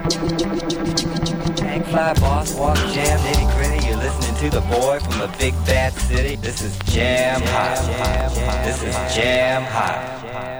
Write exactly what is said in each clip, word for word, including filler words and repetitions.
Tank fly, boss walk, jam, nitty gritty. You're listening to the boy from the big bad city. This is Jam Hot. This is Jam Hot.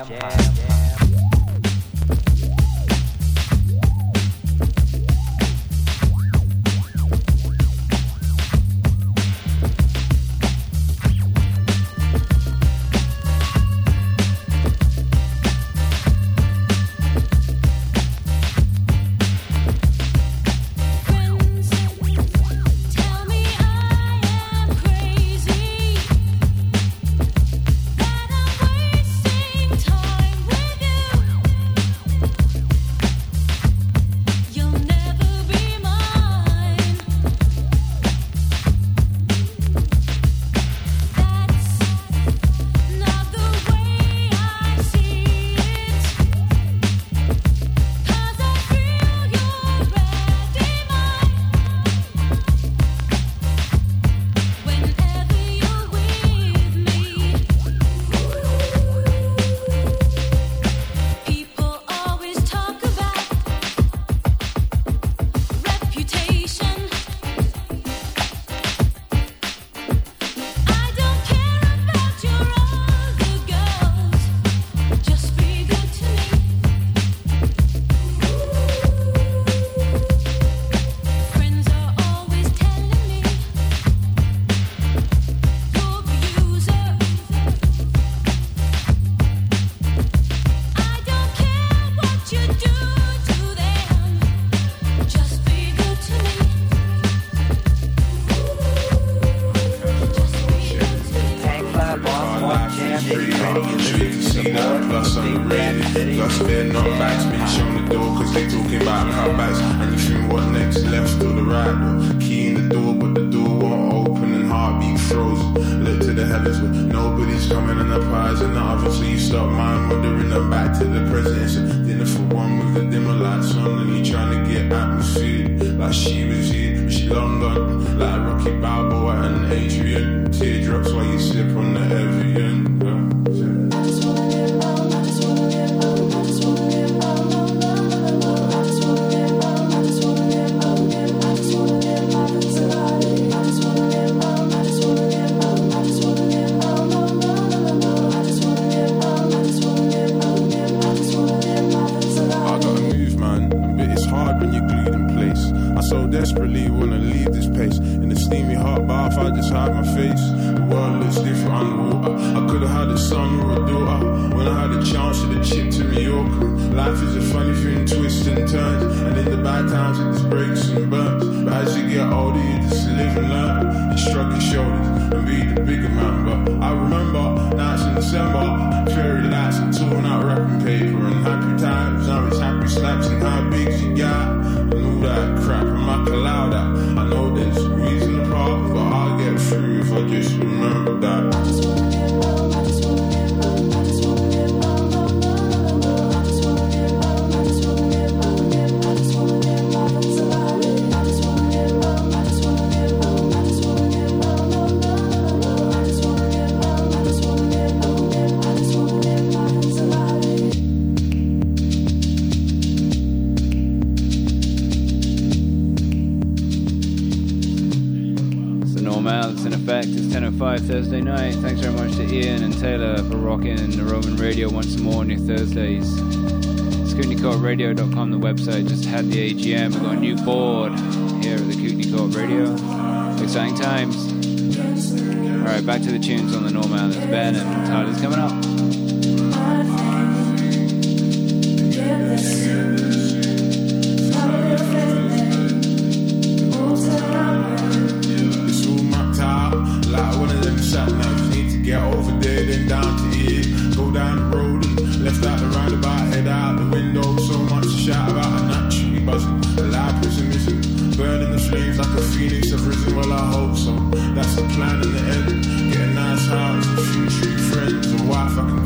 Thursday night. Thanks very much to Ian and Taylor for rocking the Roman Radio once more on your Thursdays. It's Kootenai Court Radio dot com, the website. Just had the A G M. We've got a new board here at the Kootenai Court Radio. Exciting times. Alright, back to the tunes on the Normal. It's Ben and Tyler's coming up. That's the plan in the end. Get a nice house, a few true friends, a wife I can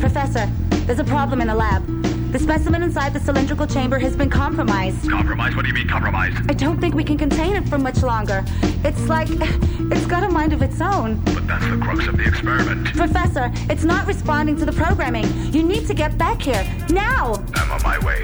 Professor, there's a problem in the lab. The specimen inside the cylindrical chamber has been compromised. Compromised? What do you mean compromised? I don't think we can contain it for much longer. It's like, it's got a mind of its own. But that's the crux of the experiment. Professor, it's not responding to the programming. You need to get back here, now! I'm on my way.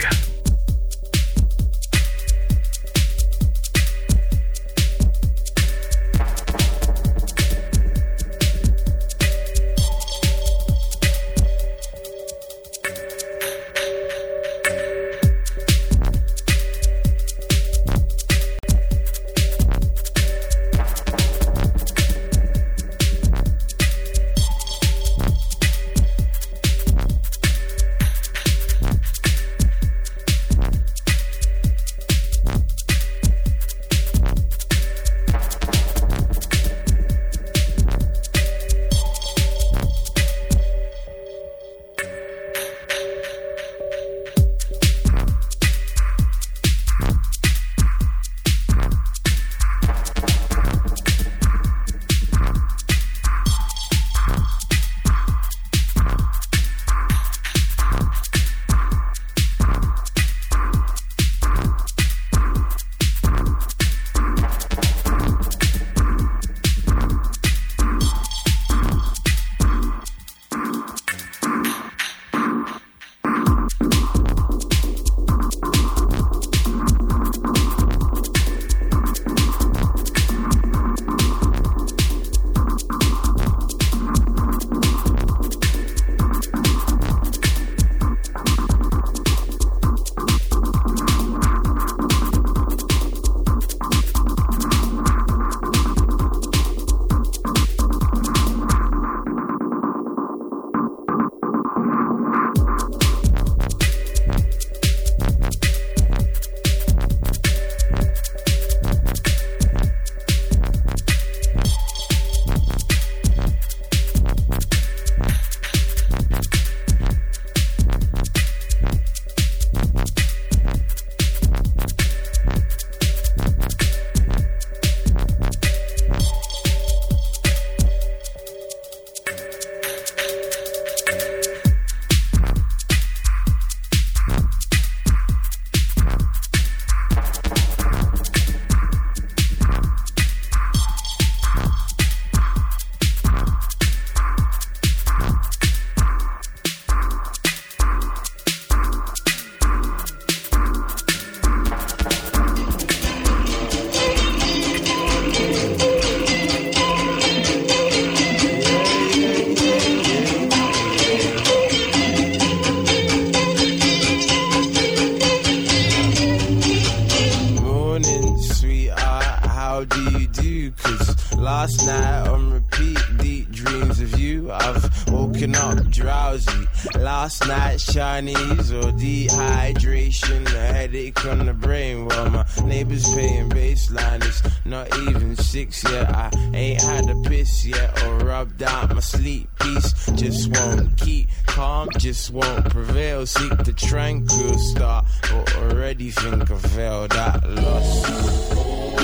Chinese or dehydration, a headache on the brain while my neighbors paying baseline. It's not even six yet. I ain't had a piss yet or rubbed out my sleep piece. Just won't keep calm, just won't prevail. Seek the tranquil start, but already think I failed at loss.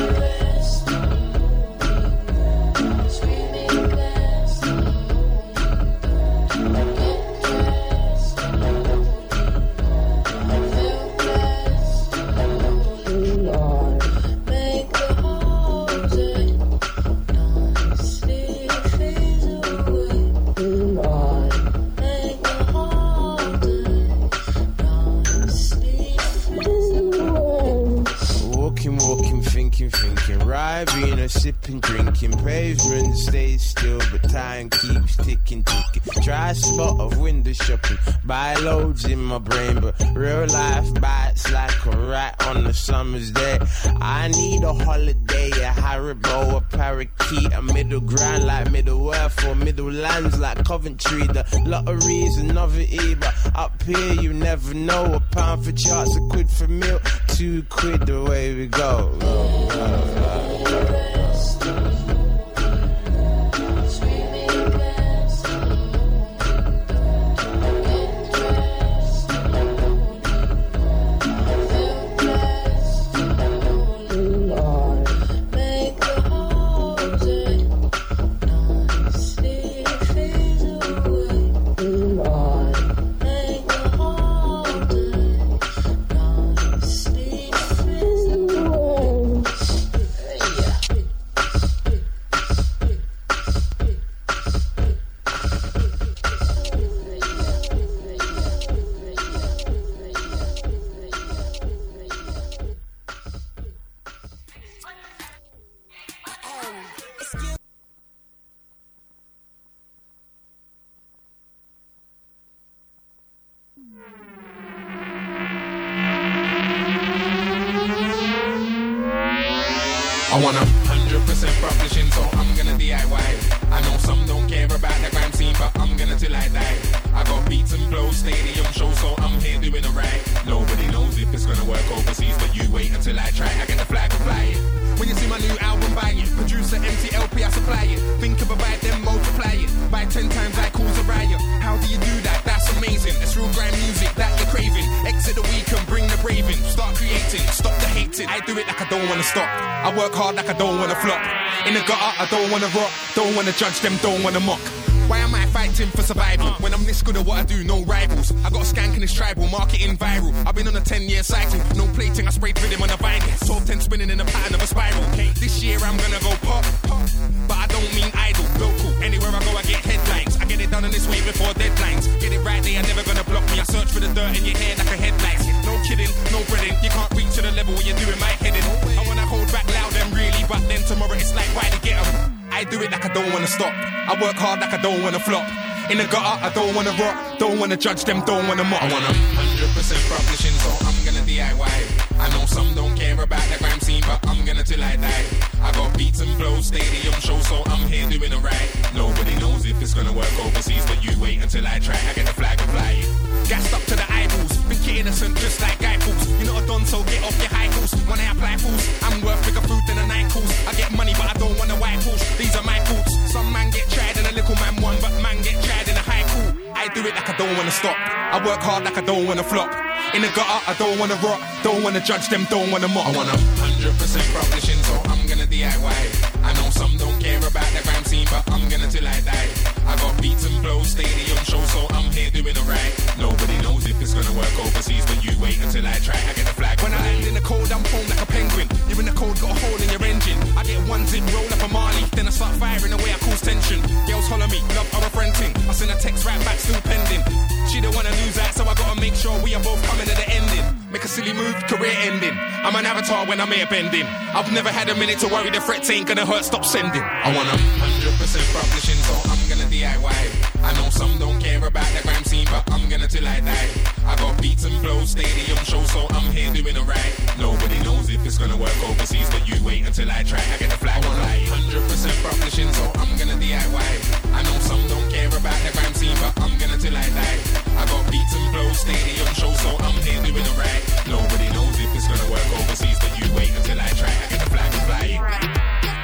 Sipping, drinking, pavement stays still, but time keeps ticking, ticking. Try spot of window shopping, buy loads in my brain, but real life bites like a rat on a summer's day. I need a holiday, a Haribo, a parakeet, a middle ground like Middle Earth or Middle Lands like Coventry. The lottery's a novelty, but up here you never know. A pound for charts, a quid for meal, two quid the way we go. go, go, go, go. Lord. want a hundred percent publishing, so I'm gonna D I Y. I know some don't care about the gram scene, but I'm gonna till I die. I got beats and flows, stadium shows, so I'm here doing alright. Nobody knows if it's gonna work overseas, but you wait until I try. I get the flag and fly it. When you see my new album, buy it. Producer, M T L P, I supply it. Think of a buy, then multiply it. Buy ten times, I cause a riot. How do you do that? That's amazing. It's real grind music that you're craving. Exit the weekend, bring the braving. Start creating, stop the hating. I do it like I don't wanna stop. I work hard like I don't wanna flop. In the gutter, I don't wanna rock. Don't wanna judge them, don't wanna mock. Why am I fighting for survival? When I'm this good at what I do, no rivals. I got a skank in this tribal, marketing viral. I've been on a ten year cycle, no plating, I sprayed rhythm on the vinyl. twelve ten spinning in a pattern of a spiral. This year I'm gonna go pop, but I don't mean idle, local. Anywhere I go I get headlines. I get it done in this way before deadlines. Get it right, they are never gonna block me. I search for the dirt in your hair like a headlights. No kidding, no breading. You can't reach to the level where you're doing my heading. I wanna hold back loud and really, but then tomorrow it's like why they get 'em. I do it like I don't wanna stop. I work hard like I don't wanna flop. In the gutter, I don't wanna rock. Don't wanna judge them, don't wanna mock. I want a hundred percent publishing, so I'm gonna D I Y. I know some don't care about the gram scene, but I'm gonna till I die. I got beats and flows, stadium shows, so I'm here doing alright. Nobody knows if it's gonna work overseas, but you wait until I try. I get the flag and fly it. Gassed up to the eyeballs, think you're innocent just like guy fools. You're not a don, so get off your high horse. When I apply fools, I'm worth bigger fruit than a nine course. I get money, but I don't want a white horse. These are my thoughts. Some man get tried and a little man won, but man get tried in a high cool. I do it like I don't wanna stop. I work hard like I don't wanna flop. In the gutter, I don't wanna rock. Don't wanna judge them, don't wanna mock. I want a hundred percent publishing, so I'm gonna D I Y. I know some don't care about the gram scene, but I'm gonna till I die. I got beats and flows, stadium shows, so I'm here doing alright. Nobody knows if it's gonna work overseas, but you wait until I try. I get the flag. When I land in the cold, I'm home like a penguin. You're in the cold, got a hole in your engine. I get one zip, roll up a Marley, then I start firing away, I cause tension. Girls holler me, love our friend thing. I send a text right back, still pending. She don't wanna lose that, so I gotta make sure we are both coming to the ending. Make a silly move, career ending. I'm an avatar when I'm air bending. I've never had a minute to worry, the threats ain't gonna hurt, stop sending. I want a hundred percent publishing, so I'm gonna D I Y. I know some don't care about the gram scene, but I'm gonna till I die. I got beats and flows, stadium shows, so I'm here doing alright. Nobody knows if it's gonna work overseas, but you wait until I try. I get the flag. I want a hundred percent publishing, so I'm gonna D I Y. I know some don't care about the gram scene, but I'm gonna till I die. I got beats and flows, stadium shows, so I'm here doing alright. Nobody knows if it's gonna work overseas, but you wait until I try. I get the flag and fly it.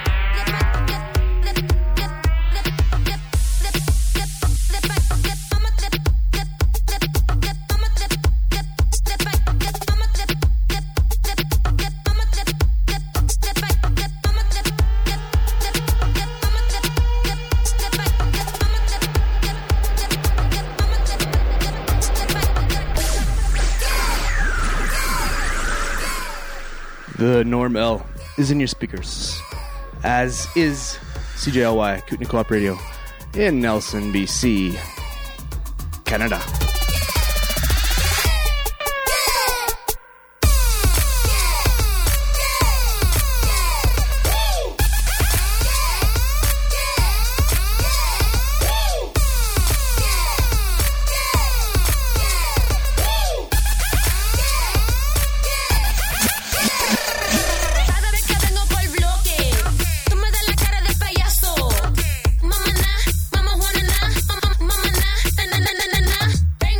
The Norm L is in your speakers, as is C J L Y, Kootenai Co-op Radio, in Nelson, B C, Canada. Mamá, mamá, Juana, mamá, mamá, na, na, na, na, na, na.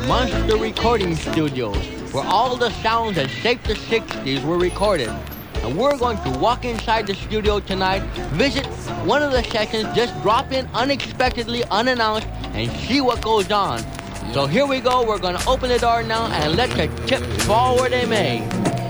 Monster Recording Studios, where all the sounds that shaped the sixties were recorded. And we're going to walk inside the studio tonight, visit one of the sessions, just drop in unexpectedly, unannounced, and see what goes on. So here we go. We're going to open the door now and let the chips fall where they may.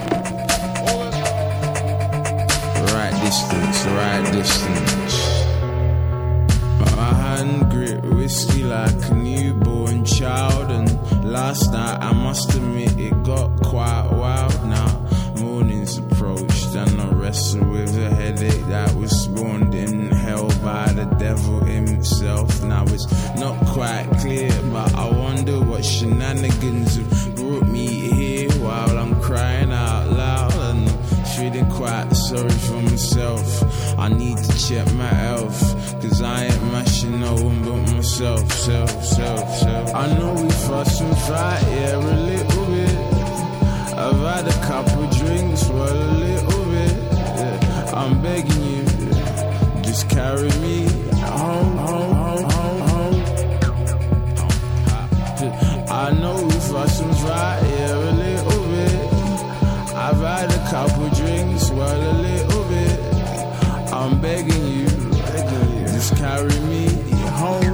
Right distance, right distance. My hand grip whiskey like a newborn child, and last night I must admit it got quite wild. Now mornings approached and I wrestled with a headache that was spawned in hell by the devil himself. Now it's not quite clear, but I wonder what shenanigans have brought me here while I'm crying out loud and feeling quite sorry for myself. I need to check my health, cause I ain't mashing no one but myself, self, self, self. I know we fuss and fight, yeah, a little bit. I've had a couple drinks, well, a little bit. Yeah. I'm begging you, just carry me home, home, home, home, home. I know we fuss and fight, yeah, a little bit. I've had a couple drinks, well, a little bit. I'm begging you, just carry me home.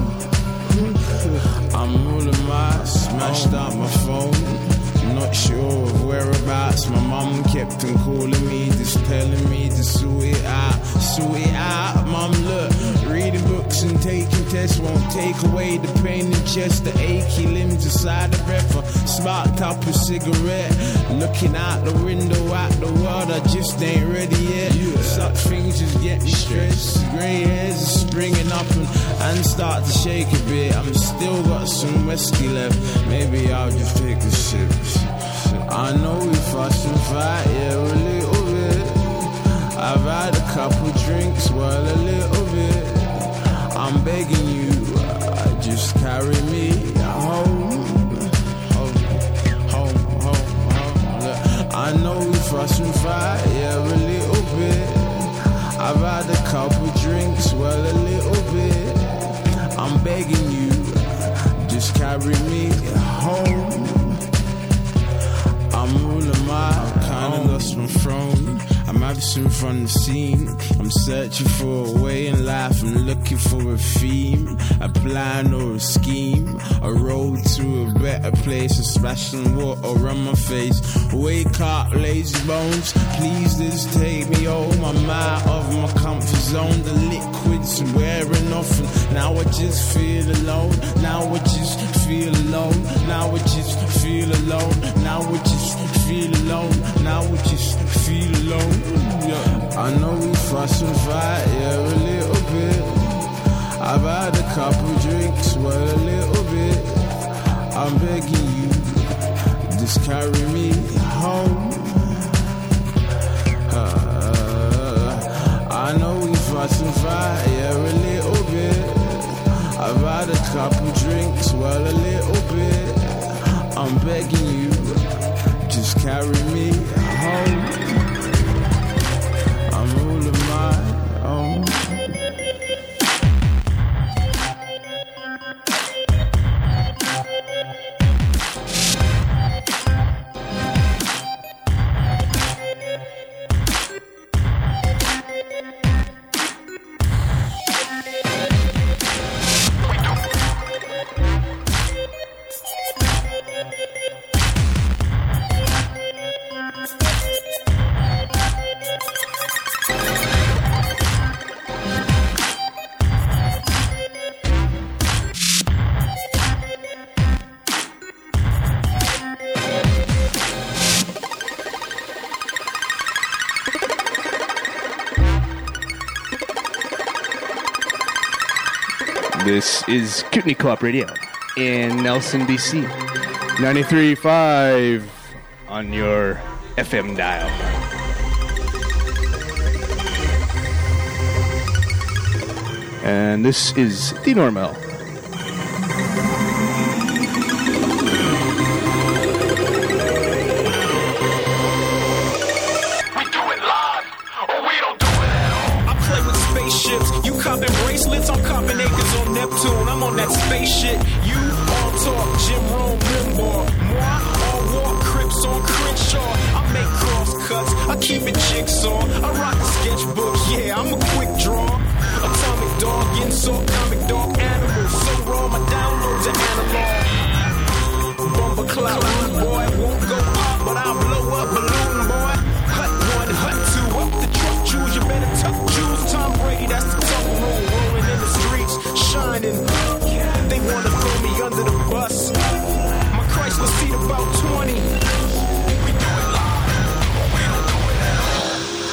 I'm all of my smashed out my phone. Not sure of whereabouts. My mum kept on calling me, just telling me to sort it out, sort it out. Mum, look, reading books and taking tests won't take away the pain in chest, the achy limbs, inside the breath. I sparked up a cigarette, looking out the window at the world. I just ain't ready yet. Yeah. Such things just get me stressed. Grey hairs are springing up and, and start to shake a bit. I'm still got some whiskey left. Maybe I'll just take a sip. I know we fuss and fight, yeah, a little bit. I've had a couple drinks, well, a little bit. I'm begging you, uh, just carry me home. Home, home, home, home. Look, I know we fuss and fight, yeah, a little bit. I've had a couple drinks, well, a little bit. I'm begging you, just carry me home. I'm all of my kind of lost my throne. I'm absent from the scene. I'm searching for a way in life. I'm looking for a theme, a plan or a scheme, a road to a better place. A splashing water on my face. Wake up, lazy bones. Please just take me home. I'm out of my comfort zone. The liquids are wearing off, and now I just feel alone. Now I just feel alone. Now I just feel alone. Now I just feel alone. Now I just feel alone. Yeah. I know we fuss and fight, yeah, a little bit. I've had a couple drinks, well, a little bit. I'm begging you, just carry me home. Uh, I know we fuss and fight, yeah, a little bit. I've had a couple drinks, well, a little bit. I'm begging you, just carry me home. I'm all of my own. This is Kootenai Co-op Radio in Nelson, B C. ninety-three point five on your F M dial. And this is the Normal. You copping bracelets, I'm copping acres on Neptune. I'm on that spaceship. You on talk, Jim Rome, Rimbaugh. Moi, all war crips on Crenshaw. I make cross cuts, I keep it jigsaw. I rock a sketchbook, yeah, I'm a quick draw. Atomic dog, insult, comic dog, animal. So raw, my downloads are analog. Bumper cloud, rude boy, won't go up, but I'll blow up balloon boy. Hut one, hut two, up the truck, choose, you better tuck, choose Tom Brady, that's the tough rule. Rolling in the streets, shining. They wanna throw me under the bus. My Chrysler seat about twenty. We do it live, but we don't do it at all.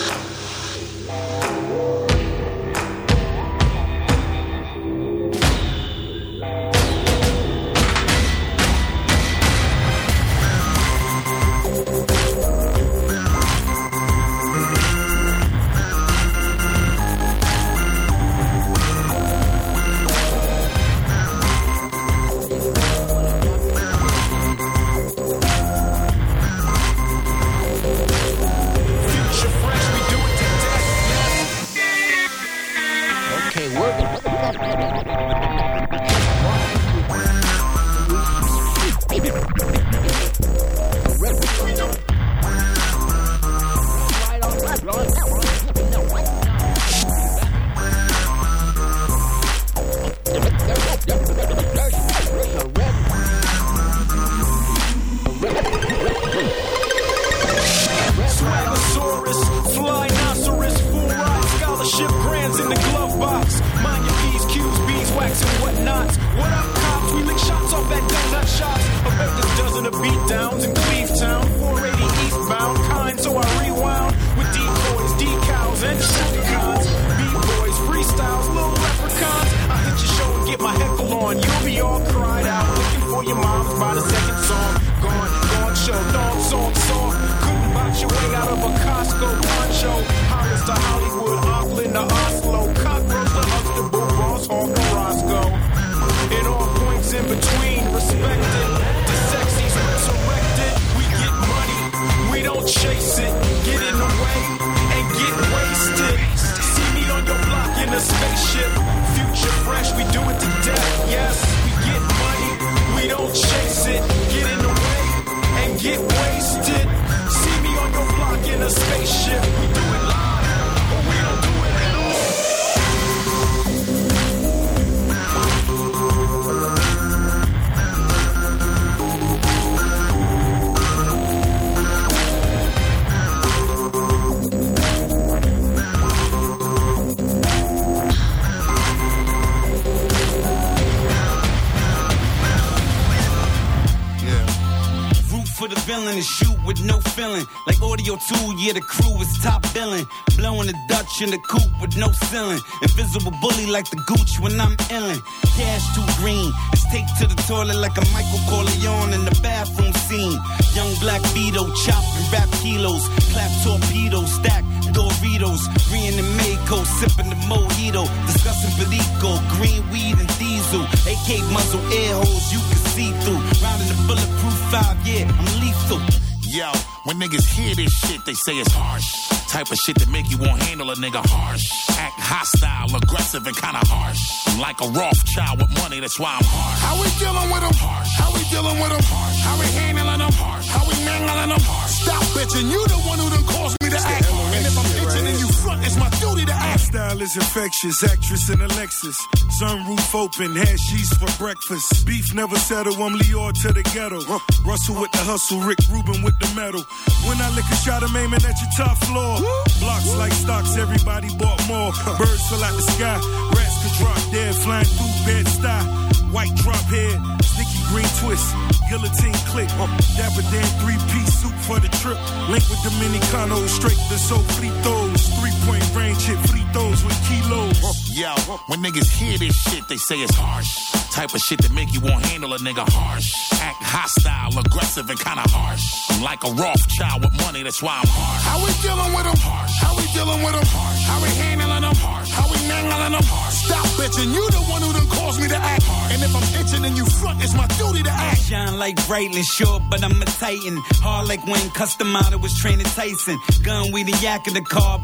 Yeah, the crew is top billing. Blowing the Dutch in the coupe with no ceiling. Invisible bully like the Gooch when I'm illin'. Cash too green. It's take to the toilet like a Michael Corleone in the bathroom scene. Young black Vito, chopping rap kilos. Clap torpedoes, stack Doritos. Green and Mako, sipping the mojito. Discussing Perico, green weed and diesel. A K muzzle air holes you can see through. Rounding the bulletproof five, yeah, I'm lethal. Yo, when niggas hear this shit, they say it's harsh. Type of shit that make you won't handle a nigga harsh. Act hostile, aggressive, and kinda harsh. I'm like a Rothschild with money, that's why I'm harsh. How we dealing with them? Harsh. How we dealing with them? Harsh. How we handling them? Harsh. How we mangling them? Harsh. Stop bitching, you the one who done caused me to act. And if I'm bitching and you front, it's my duty to act. Style is infectious, actress in a Lexus. Sunroof open, had sheets for breakfast. Beef never settle, I'm Leo to the ghetto. Russell with the hustle, Rick Rubin with the metal. When I lick a shot, I'm aiming at your top floor. Blocks like stocks, everybody bought more. Birds fell out the sky, rats could drop dead, flying through Bed-Stuy. White drop head, sticky green twist, guillotine click. Dapper Dan three-piece suit for the trip. Link with Dominicanos, straight to Sofritos. Three-point range hit Fritos with kilos. Yo, when niggas hear this shit, they say it's harsh. Type of shit that make you won't handle a nigga harsh. Act hostile, aggressive, and kinda harsh. I'm like a Rothschild with money, that's why I'm harsh. How we dealing with them? Harsh. How we dealing with them? Harsh. How we handling them? Harsh. How we mangling them? Harsh. Stop bitching, you the one who done caused me to act. And if I'm itching and you front, it's my duty to act. Shine like Breitling, sure, but I'm a titan. Hard like when Custom Auto was training Tyson. Gun, we the yak in the car, but no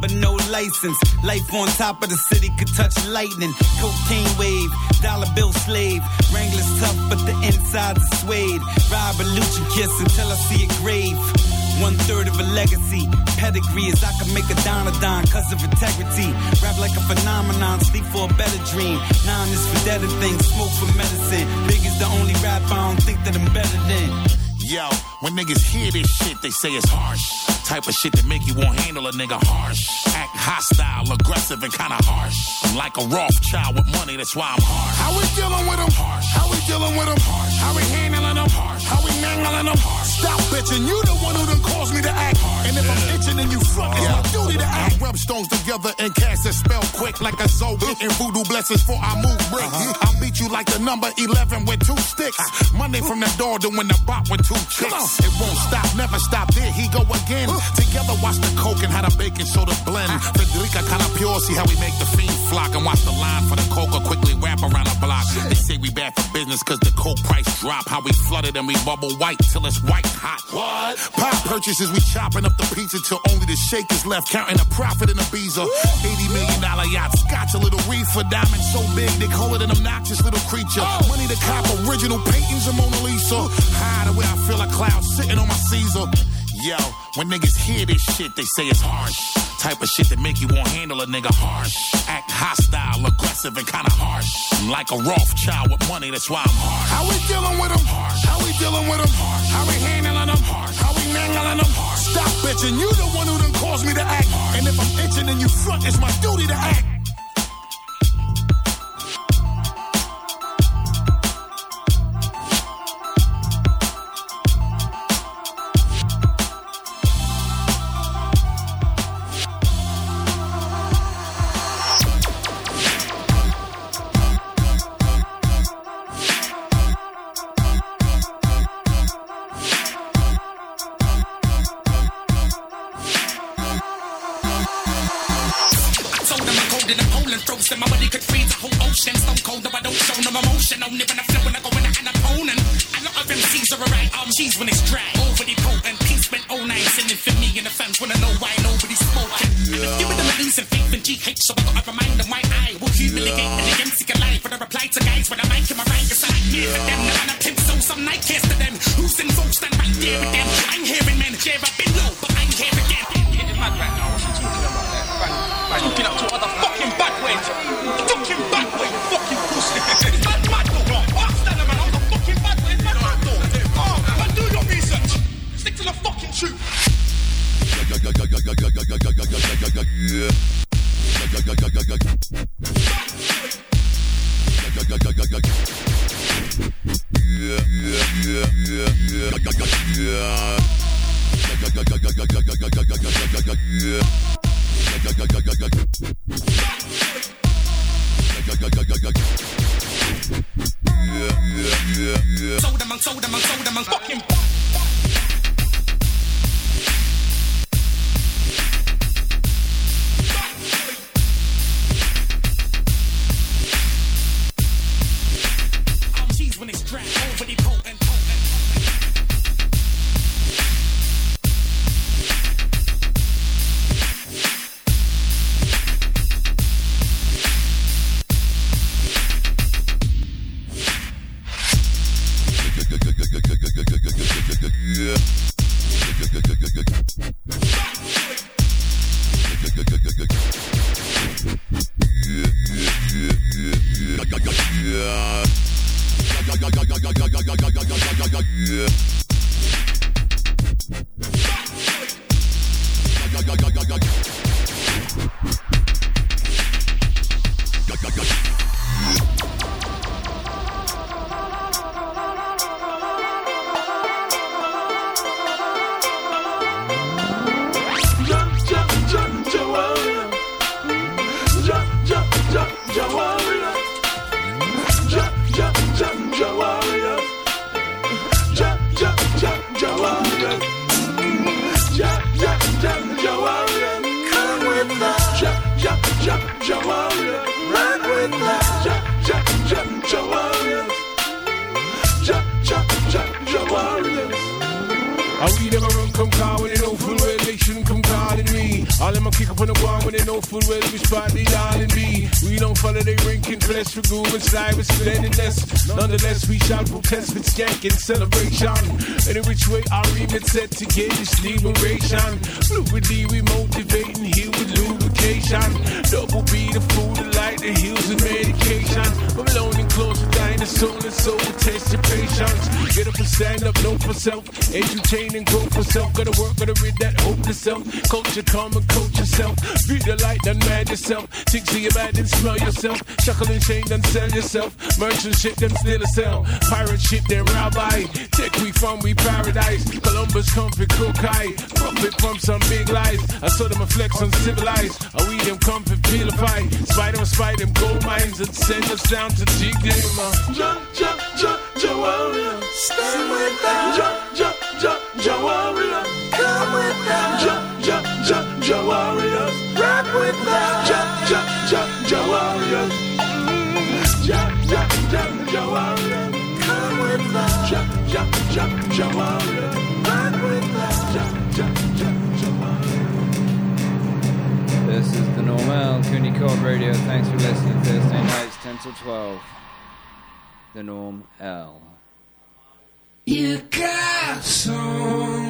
license. Life on top of the city could touch lightning. Cocaine wave, dollar bill slave. Wrangler's tough, but the insides are suede. Ride a Lucci kiss until I see a grave. One third of a legacy. Pedigree is I can make a dime a dime cause of integrity. Rap like a phenomenon, sleep for a better dream. Nine is for dead and things, smoke for medicine. Big is the only rap I don't think that I'm better than. Yo, when niggas hear this shit, they say it's harsh. Type of shit that make you won't handle a nigga harsh. Act hostile, aggressive, and kinda harsh. I'm like a Rothschild with money, that's why I'm harsh. How we dealing with them? Harsh. How we dealing with them? Harsh. How we handling them? Harsh. How we mangling them? Harsh. Stop bitching, you the one who done caused me to act. Harsh. And if I'm itching and you front, it's my duty to act. Rub stones together and cast a spell quick like a soul getting voodoo blessings for I move brick. Uh-huh. I'll beat you like the number eleven with two sticks. Monday from the door to win the bop with two chicks. It won't stop, never stop. There he go again. Together watch the coke and how the baking soda blend. Federica kinda pure, see how we make the fiend flock. And watch the line for the coca quickly wrap around the block. They say we bad for business cause the coke price drop. How we flooded and we bubble white till it's white hot. What? Pop purchases, we chopping up the pizza till only the shake is left. Counting a profit in a Ibiza. eighty million dollar yacht, scotch a little reefer. Diamond so big they call it an obnoxious little creature. Money to cop original paintings of Mona Lisa. High the way I feel a cloud sitting on my Caesar. Yo, when niggas hear this shit, they say it's harsh. Type of shit that make you won't handle a nigga harsh. Act hostile, aggressive, and kinda harsh. I'm like a Rothschild with money, that's why I'm harsh. How we dealing with them? Harsh. How we dealing with them? Harsh. How we handling them? Harsh. How we mangling them? Harsh. Stop bitching, you the one who done caused me to act. Harsh. And if I'm itching and you front, it's my duty to act. And my body could freeze a whole ocean. Stone cold, though I don't show no emotion. Only when I flip when I go in an opponent. A lot of M Cs are right arm cheese when it's dry. Overly potent, peace spent all night sending for me and the fans wanna know why nobody's smoking. And if you with them losing faith in G H, so I gotta remind them why I will humiliate and the M C can lie. When I reply to guys when I mic in my right, it's like yeah for them. Now I pimp so some night cares to them. Who's in folks stand right there with them? I'm hearing men, yeah I've been low, but I'm here again. Yeah, it's mad right now. What you talking about there? Talking up to other fucking bad ways. Fucking bad way, fucking pussy. Mad, mad, though. What's that, man? I'm the fucking bad way. Mad, mad, though. Oh, man, do your research. Stick to the fucking truth. Sold them, sold them, sold them, fucking. I'm cheese when it's dry, overly potent. I read them around come car when they don't full well they shouldn't come calling me. All them a kick up on the wall when they know full well we spot the all in me. We don't follow they ranking, flesh for groove and slide with splendidness. Nonetheless, we shall protest with skank and celebration. Any which way our remit set to get this liberation. Fluidly we motivating, heal with lubrication. Double B the food, the light, the heals and medication. I'm alone and close to dying the soul and soul to test your patience. Get up and stand up, know for self. Entertain and grow for self. Gotta work, gotta rid that hope to self. Culture, come and coach yourself. Be the light, then mad yourself. Think see you bad, then smell yourself. Shackle and chain, then sell yourself. Merchant ship, then still a sell. Pirate ship, then rabbi. Take we from we paradise. Columbus come for cook high. Profit from some big lies. I saw them a flex uncivilized. I we them come for vilify. Spider and spy them gold mines and send us down to dig them. Ja, ja, ja, ja, warrior. Stay with them. Ja, ja, ja, ja, warrior. Come with them. Ja, ja, ja, ja, warriors. Rock with them. Ja, ja, ja, ja, warriors. Ja, ja, ja, ja, warriors. Come with them. Ja, ja, ja, ja, warriors. Rock with them. Ja, ja, ja, ja, warriors. This is the Normal Cooney Court Radio. Thanks for listening. Thursday nights, ten till twelve. The Norm L. You got some.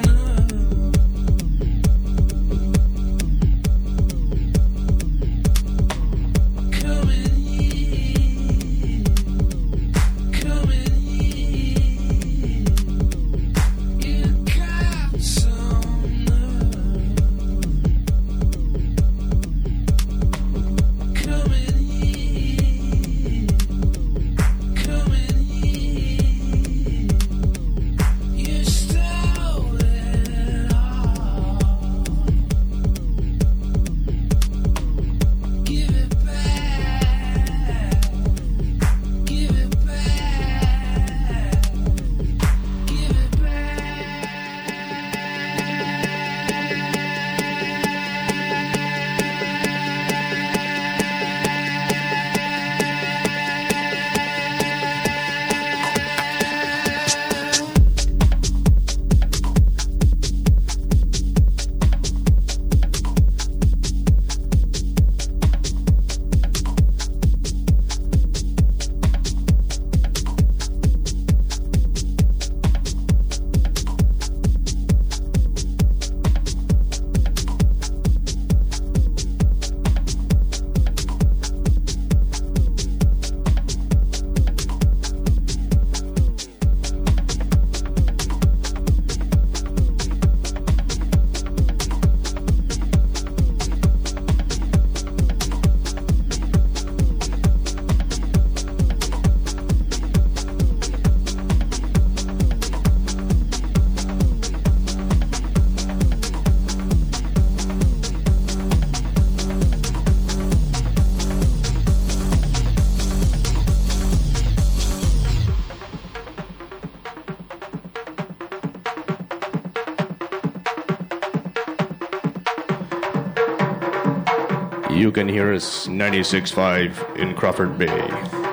You can hear us ninety-six point five in Crawford Bay.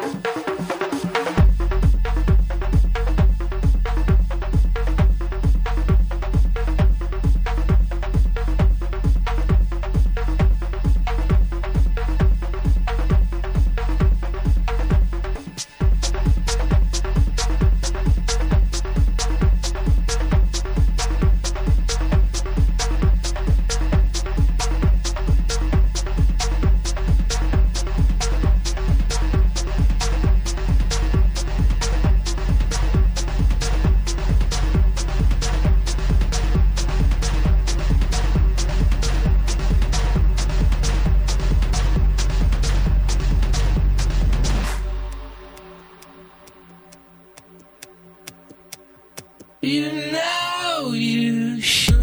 You know you should.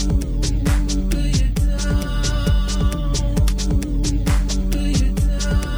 Down.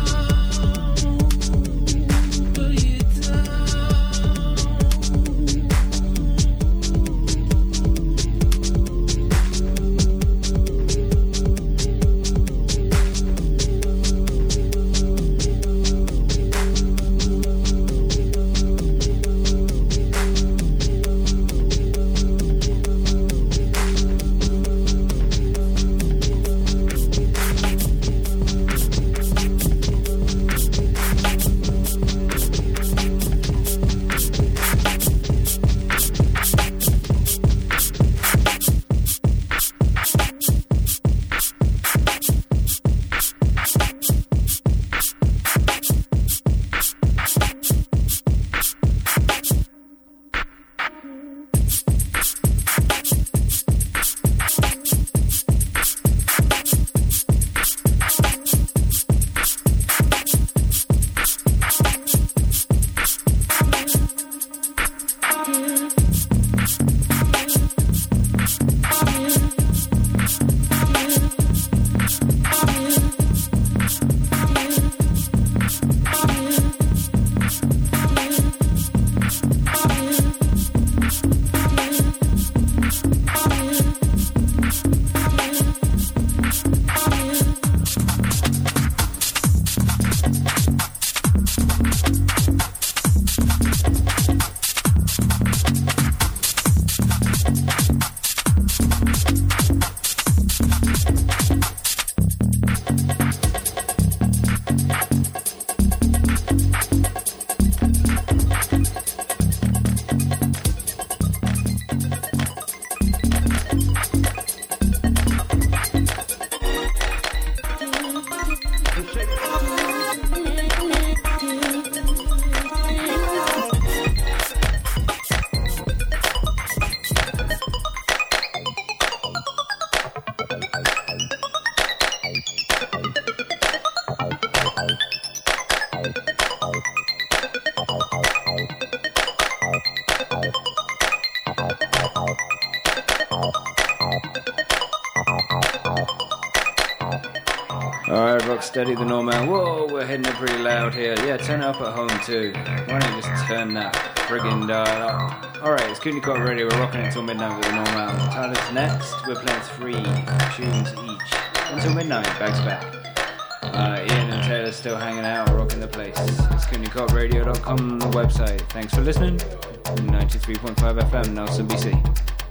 Alright, rock steady the normal. Whoa, we're hitting it pretty loud here. Yeah, turn it up at home too. Why don't you just turn that friggin' dial up? Alright, it's Kootenai Cop Radio. We're rocking it until midnight with the normal. Tyler's next. We're playing three tunes each until midnight, back to back. Uh, Ian and Taylor still hanging out, rocking the place. It's Kootenai Cop Radio dot com, the website. Thanks for listening. ninety-three point five F M, Nelson, B C.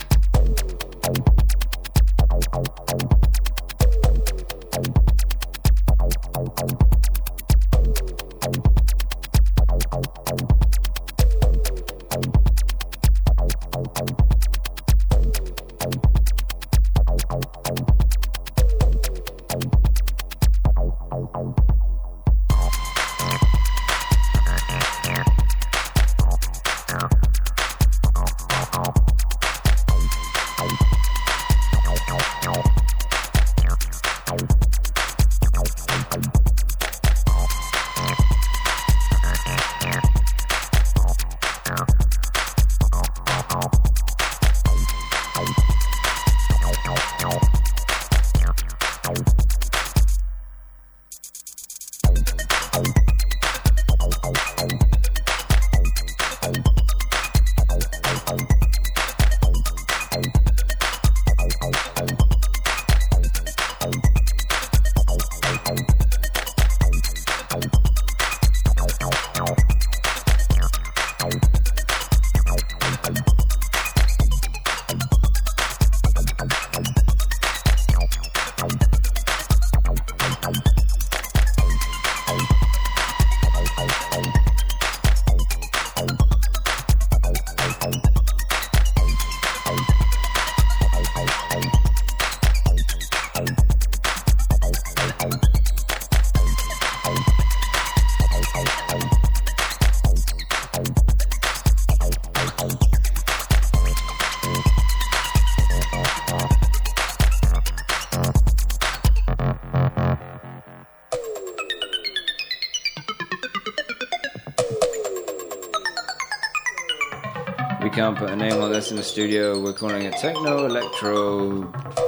Can't put a name on this in the studio. We're calling it techno, electro,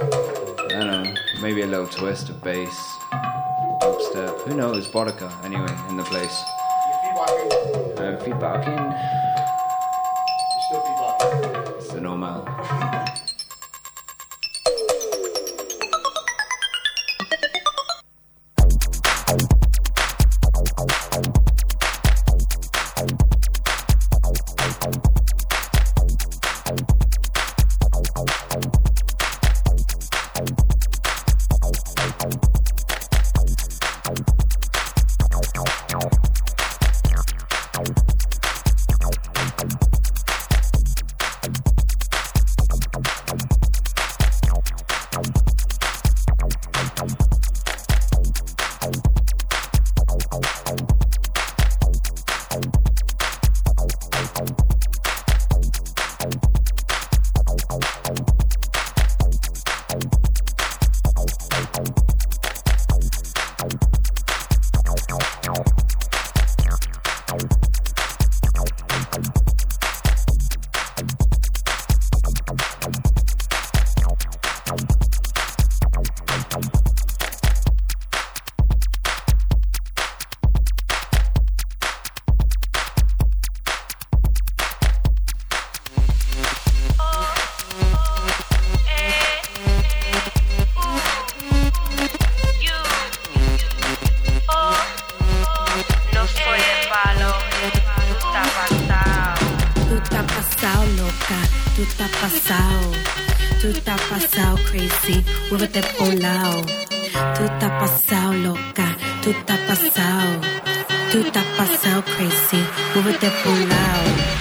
I don't know, maybe a little twist of bass, dubstep, who knows, vodka, anyway, in the place. I'm feedbacking. Still feedbacking. It's the normal. Muévete por un lado, tú estás pasado loca, tú estás pasado, tú estás pasado crazy, muévete por un lado.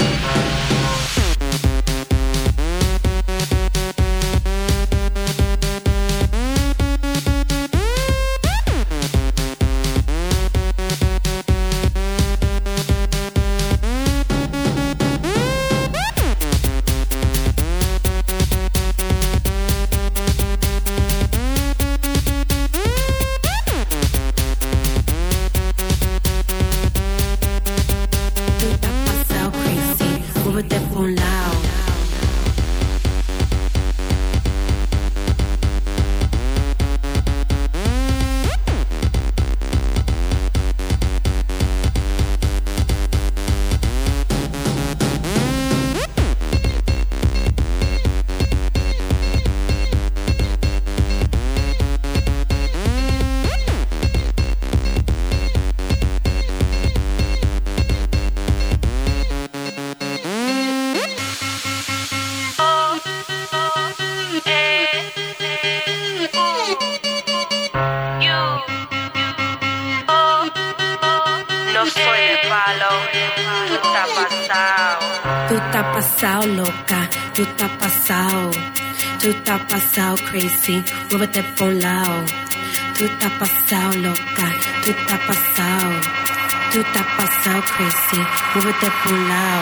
pasado loca, tú estás pasado, tú estás pasado crazy, muévete por un lado. Tú estás pasado loca, tú estás pasado, tú estás pasado crazy, muévete por un lado.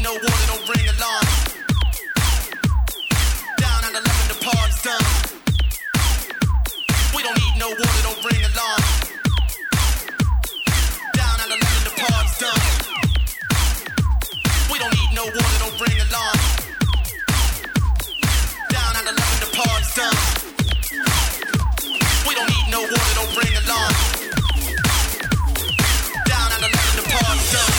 no water, don't bring alarm. Down at eleven, the party's done. We don't need no water, don't bring alarm. Down at eleven, the party's done. We don't need no water, don't bring alarm. Down at eleven, the party's done. We don't need no water, don't bring alarm. Down at eleven, the party's done.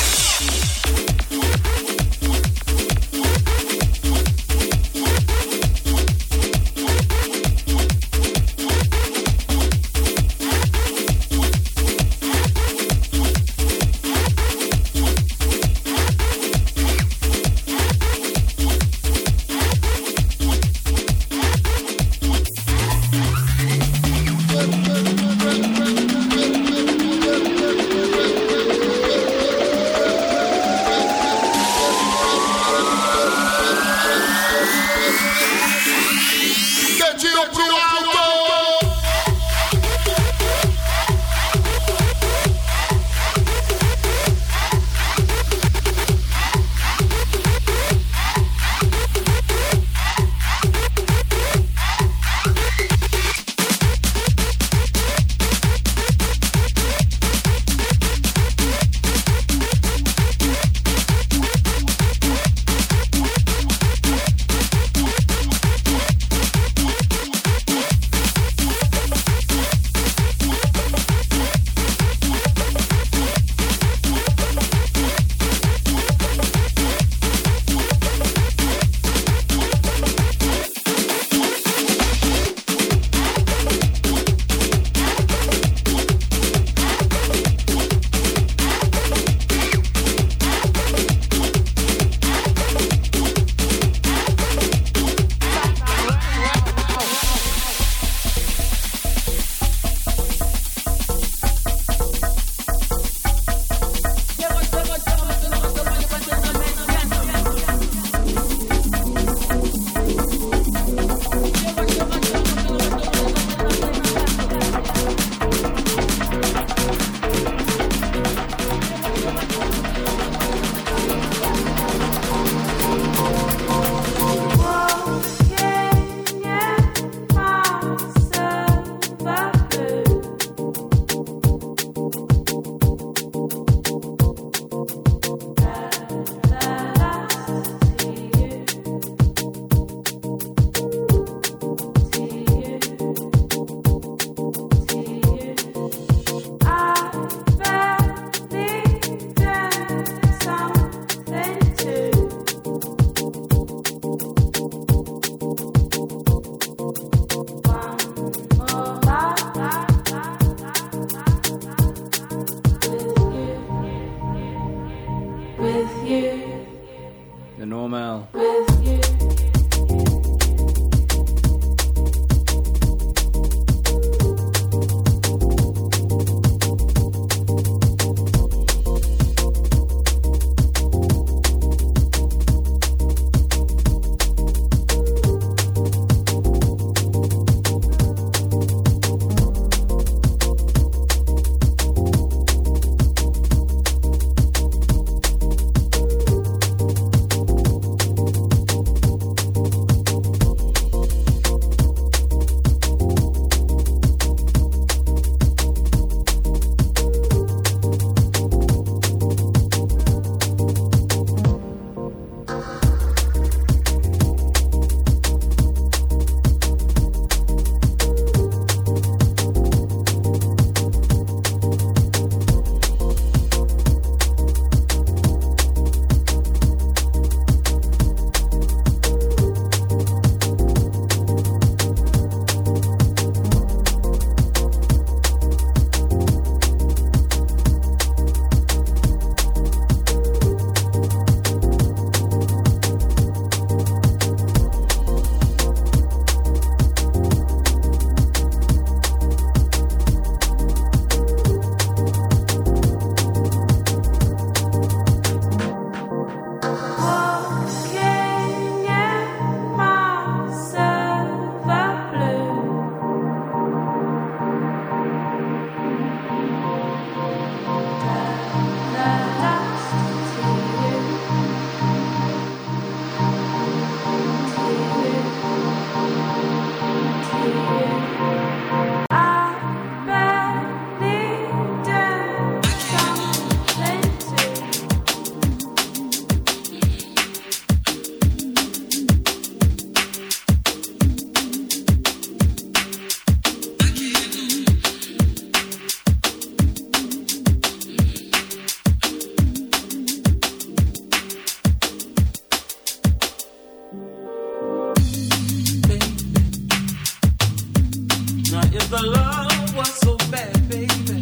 the love was so bad, baby?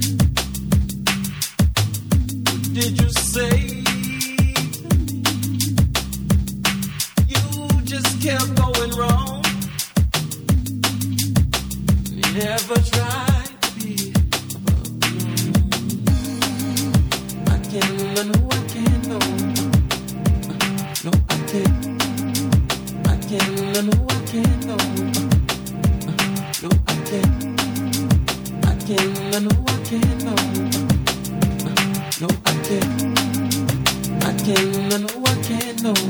Did you say you just kept going wrong? You never tried to be alone. I can't, no, I can't, no. No, I can't. I can't, no, I can't, no. No, I can't. I can't, no, I can't, no. No, I can't. I can't, no, I can't, no.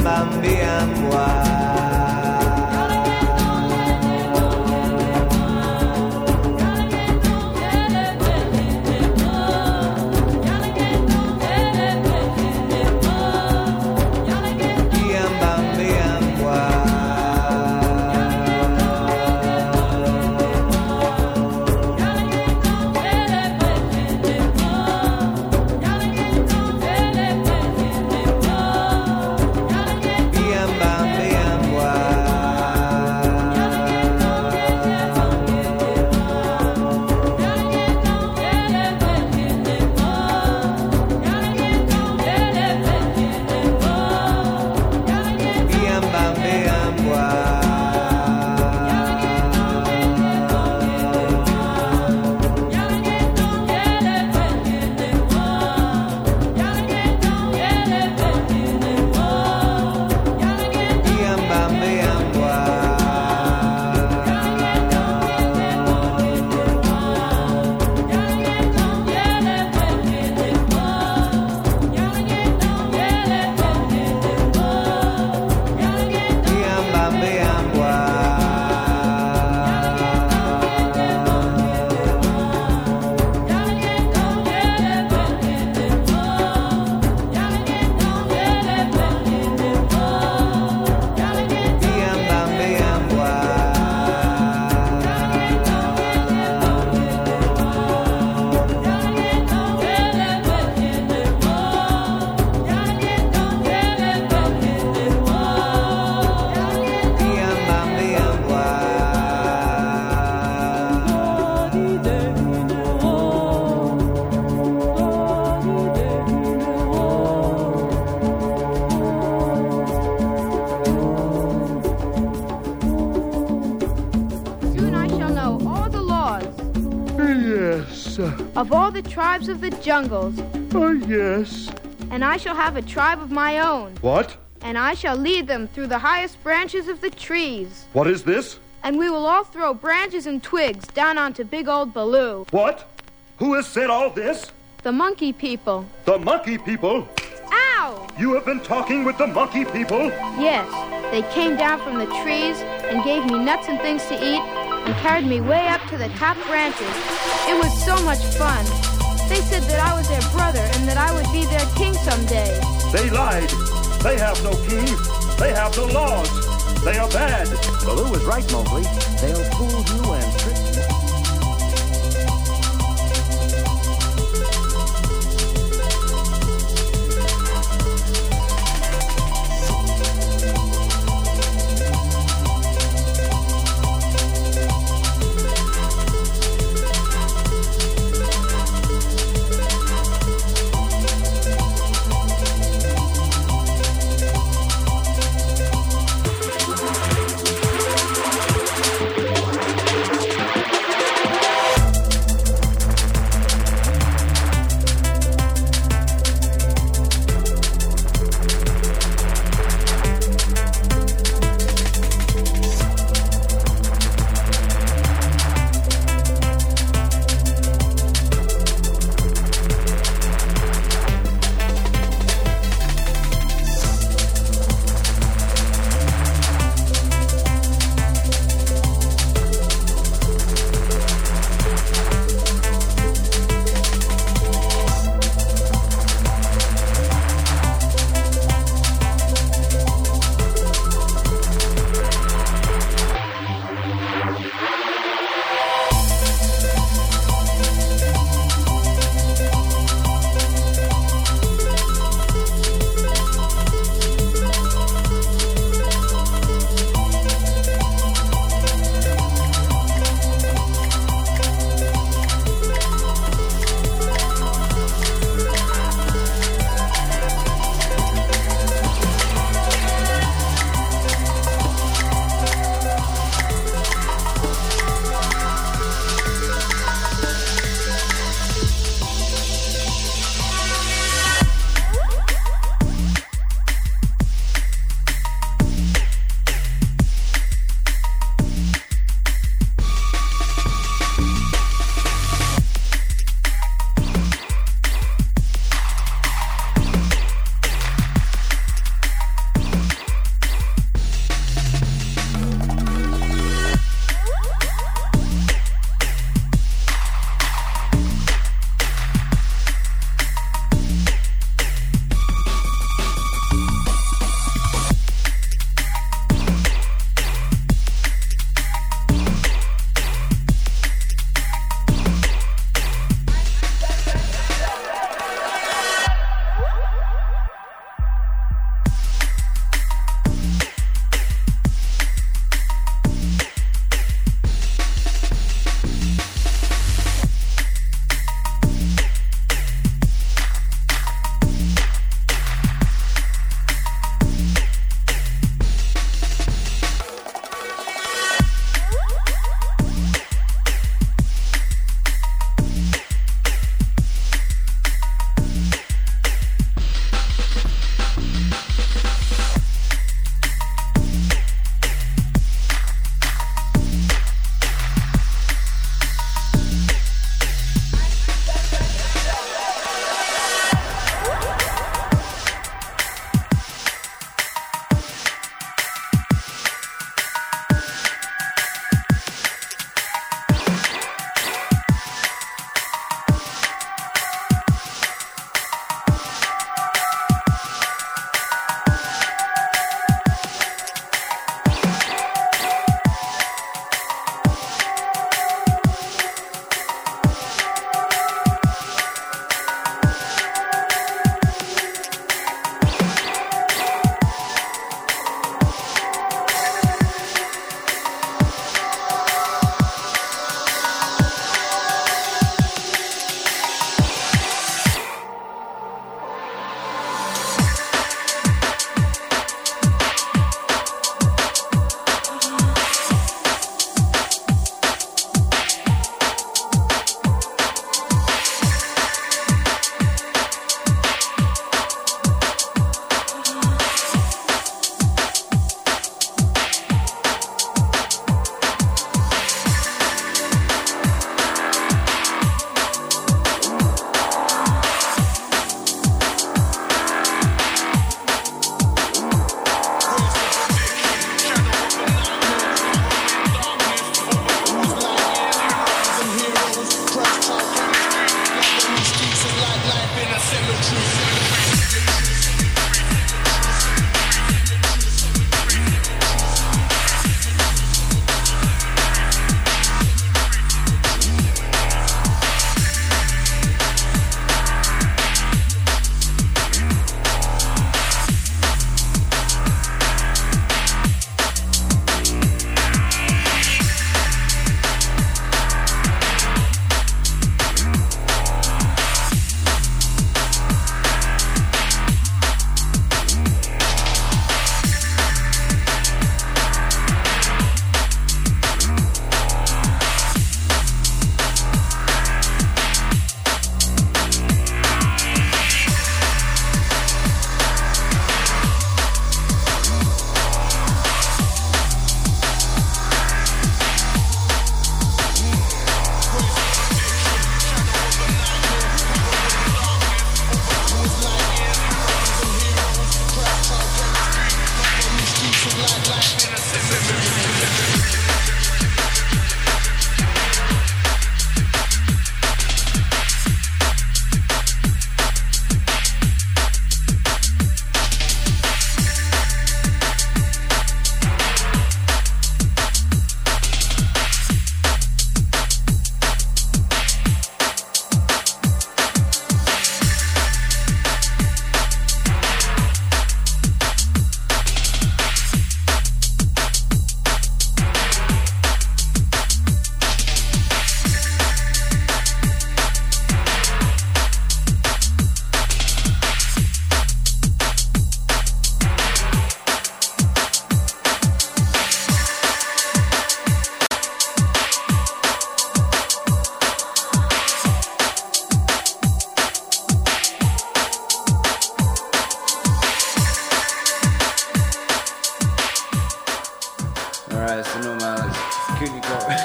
Of all the tribes of the jungles. Oh, yes. And I shall have a tribe of my own. What? And I shall lead them through the highest branches of the trees. What is this? And we will all throw branches and twigs down onto big old Baloo. What? Who has said all this? The monkey people. The monkey people? Ow! You have been talking with the monkey people? Yes. They came down from the trees and gave me nuts and things to eat and carried me way up to the top branches. It was so much fun. They said that I was their brother and that I would be their king someday. They lied. They have no king. They have no laws. They are bad. Baloo was right, Mowgli. They'll fool you and trick you.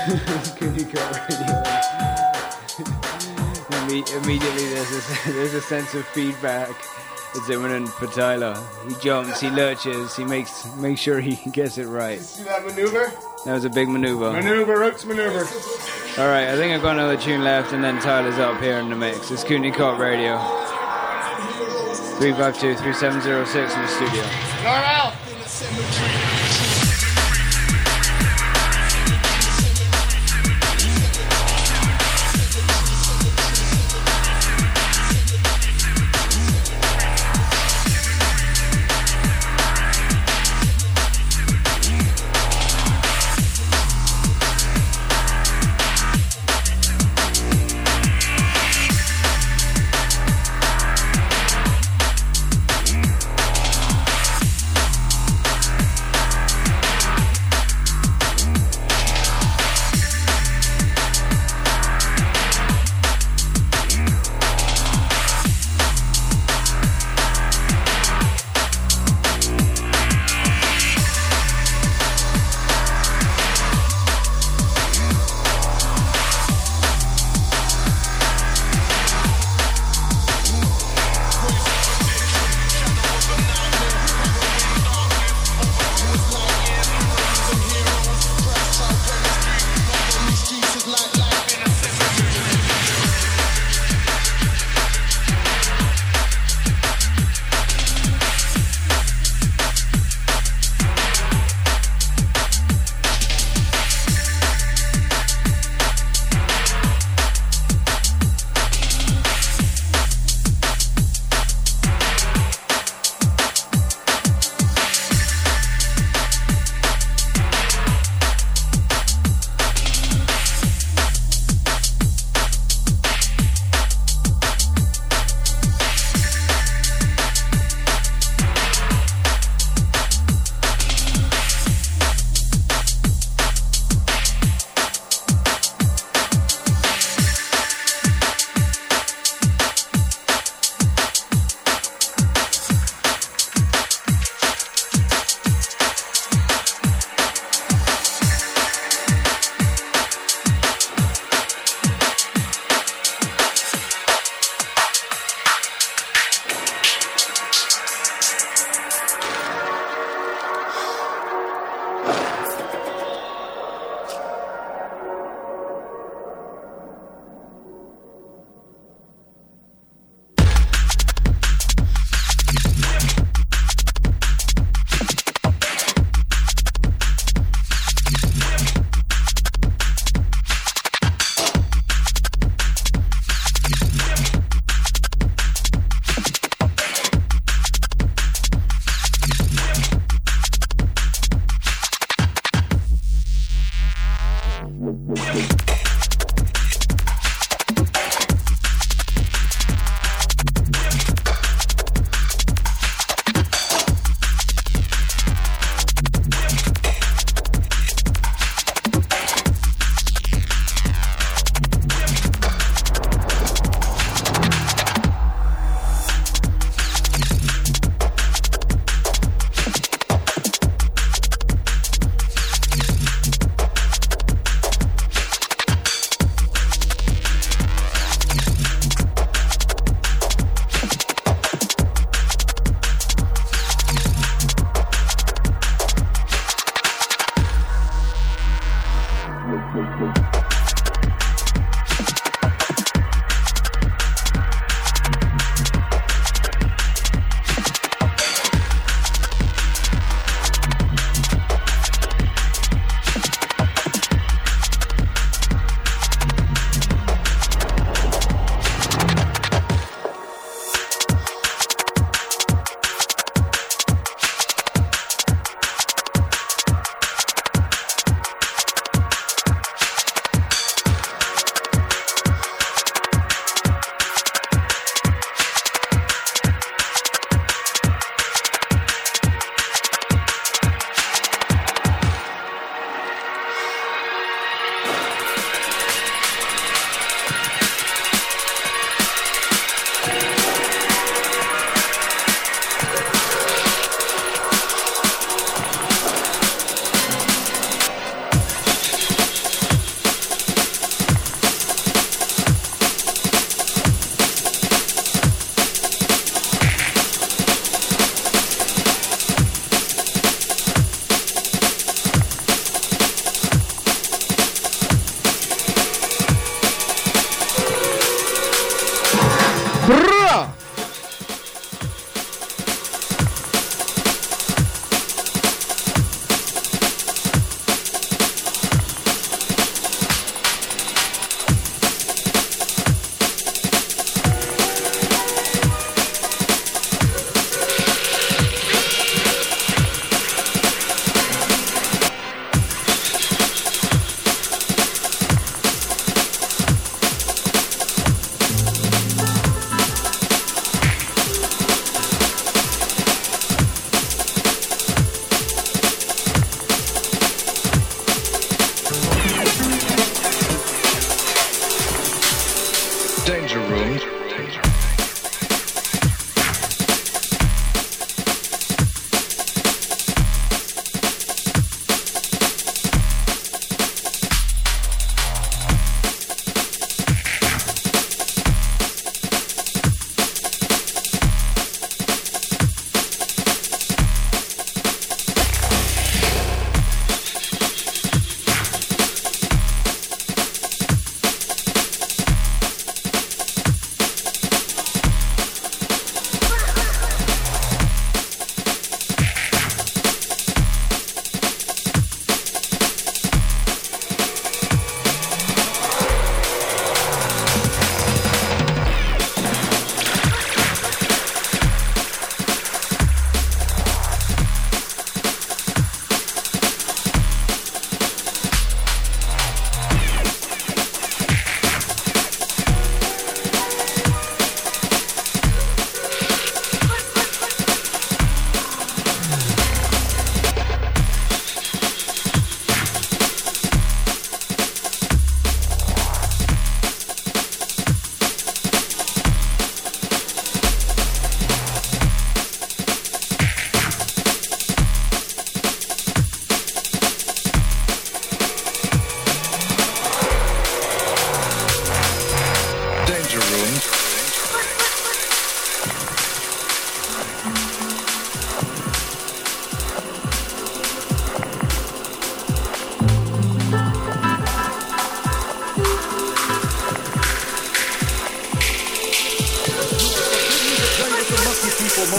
Kunikot Radio. Imme- immediately there's a, there's a sense of feedback. It's imminent for Tyler. He jumps, he lurches, he makes makes sure he gets it right. See that maneuver? That was a big maneuver. Maneuver, roots maneuver. All right, I think I've got another tune left, and then Tyler's up here in the mix. It's Kunikot Radio. three five two, three seven zero six in the studio. Normal! Thank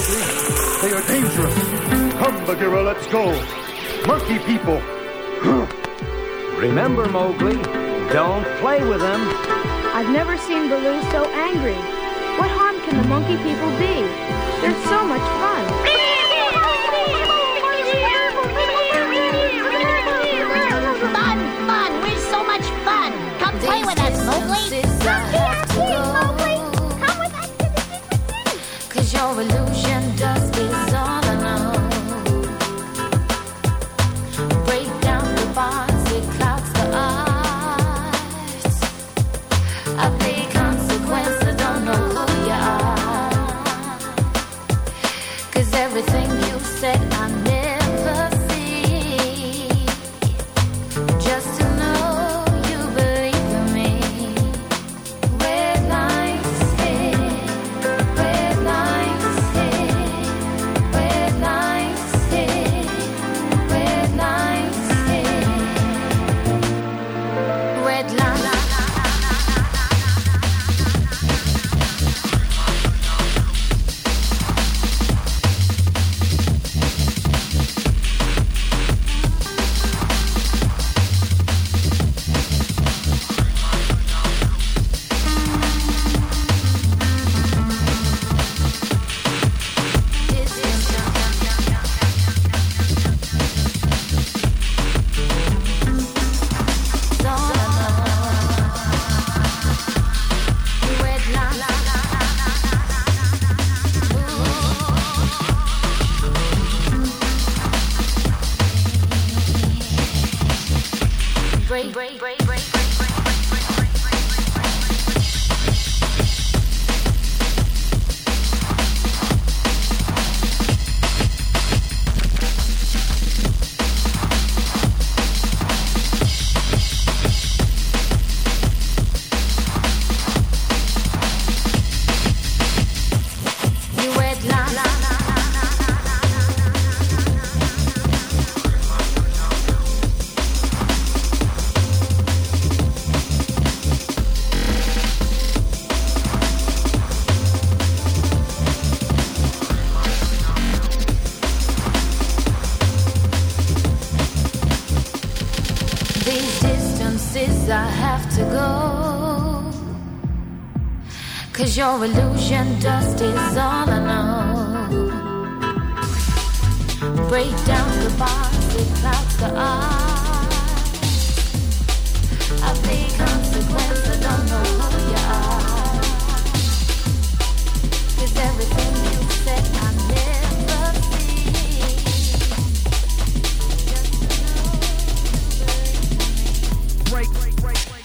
Mowgli. They are dangerous. Come, Bagheera, let's go. Monkey people. Remember, Mowgli, don't play with them. I've never seen Baloo so angry. What harm can the monkey people be? They're so much fun. Fun, fun. We're so much fun. Come play with us, Mowgli. Come with us. Cause your illusion dust is all I know. Break down the bars, it clouds the eyes. A big consequence, I don't know who you are. Cause everything you said I never see. Just to know you believe in me. Red lines hit, red lines hit, red lines hit, red lines hit, red lines. Break, break, break, break, break, break, you red line. These distances I have to go. Cause your illusion dust is all I know. Break down the bars, it clouds the eyes. A big consequence, I don't know who you are. Cause everything you said I never see. Break, break, break, break,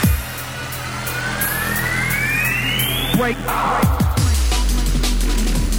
break.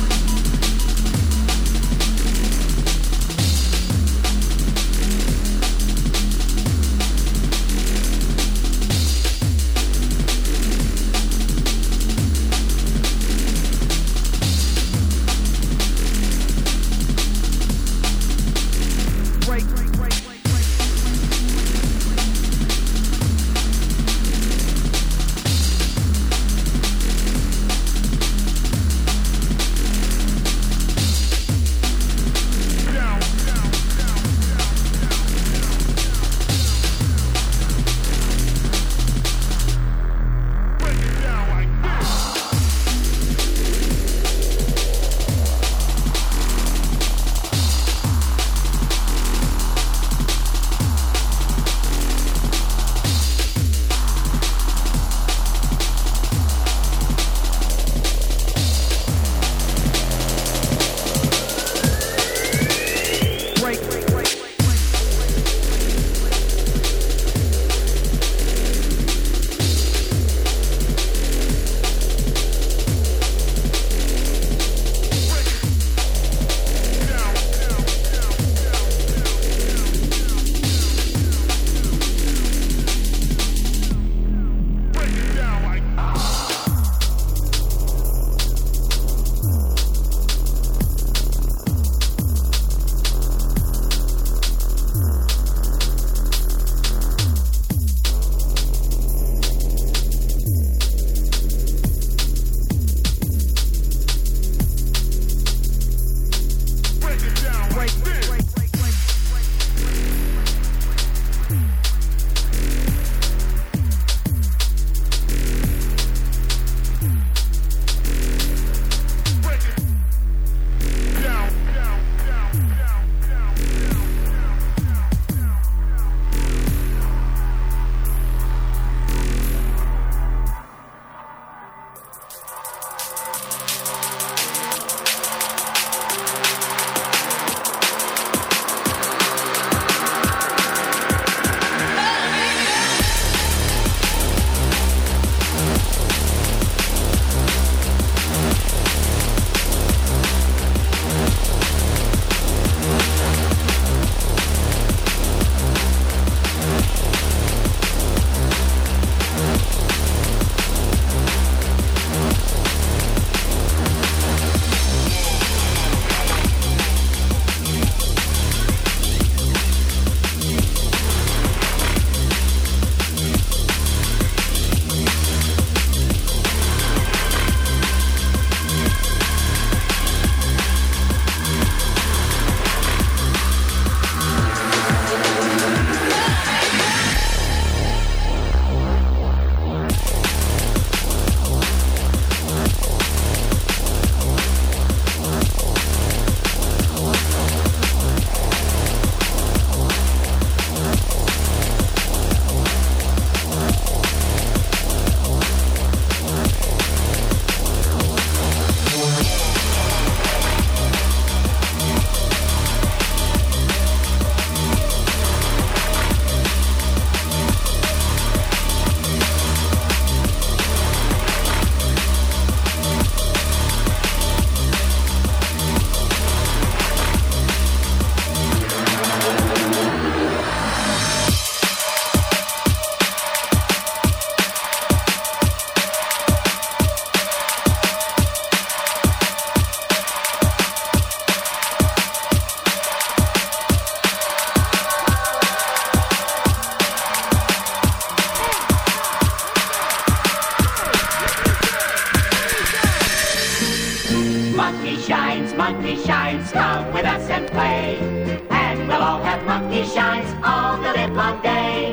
Monkey shines, monkey shines, come with us and play. And we'll all have monkey shines all the live long day.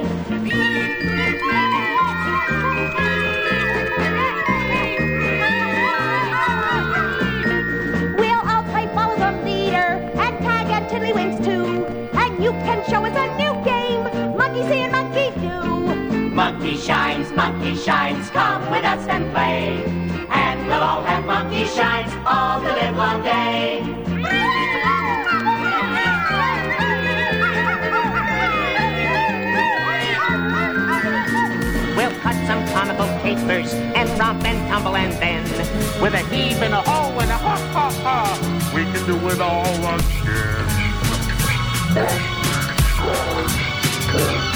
We'll all play follow the leader and tag and tiddlywinks too. And you can show us a new game, monkey see and monkey do. Monkey shines, monkey shines, come with us and play. And we'll all have monkey shines all the live long day. We'll cut some comical capers and romp and tumble and then with a heave and a ho and a ha ha ha, We can do it all again.